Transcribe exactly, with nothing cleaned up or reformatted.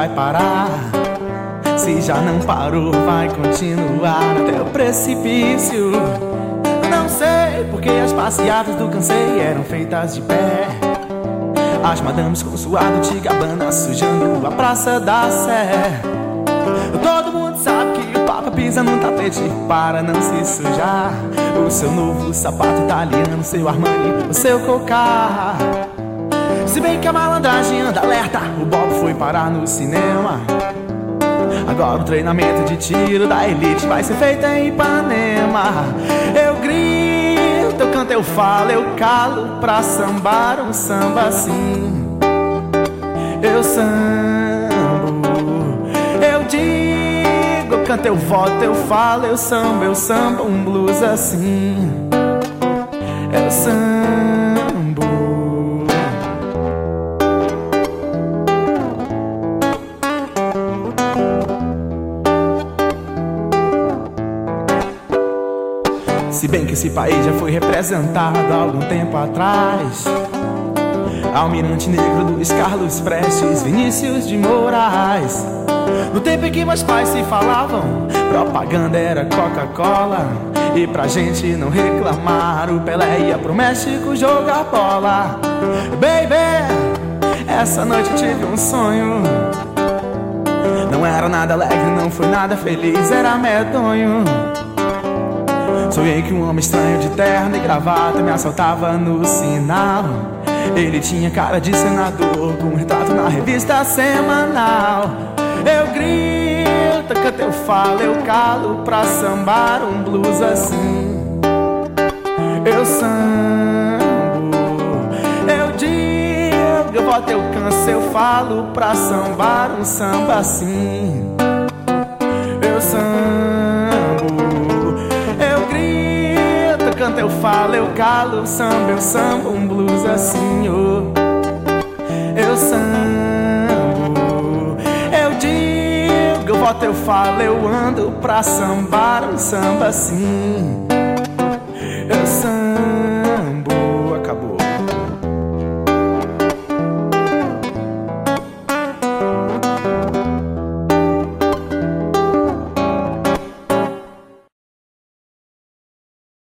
vai parar. Se já não parou, vai continuar até o precipício. Não sei porque as passeatas do cansei eram feitas de pé. As madames com suado de Gabbana sujando a Praça da Sé. Todo mundo sabe que o Papa pisa no tapete para não se sujar. O seu novo sapato italiano, seu Armani, o seu Cocar. Se bem que a malandragem anda alerta, o Bob foi parar no cinema. Agora o treinamento de tiro da elite vai ser feito em Ipanema. Eu grito, eu canto, eu falo, eu calo pra sambar um samba assim. Eu sambo, eu digo, eu canto, eu voto, eu falo, eu sambo, eu sambo um blues assim. Eu sambo. Se bem que esse país já foi representado há algum tempo atrás. Almirante Negro, Luiz Carlos Prestes, Vinícius de Moraes. No tempo em que meus pais se falavam, propaganda era Coca-Cola. E pra gente não reclamar, o Pelé ia pro México jogar bola. Baby, essa noite eu tive um sonho. Não era nada alegre, não foi nada feliz, era medonho. Sonhei que um homem estranho de terno e gravata me assaltava no sinal. Ele tinha cara de senador, com um retrato na revista semanal. Eu grito, canto, eu falo, eu calo pra sambar um blues assim. Eu sambo, eu digo, eu boto, eu canso, eu falo pra sambar um samba assim. Eu sambo, eu grito, canto, eu falo, eu calo, samba, eu sambo um blues assim, oh. Eu sambo, eu digo, eu boto, eu falo, eu ando pra sambar um samba assim.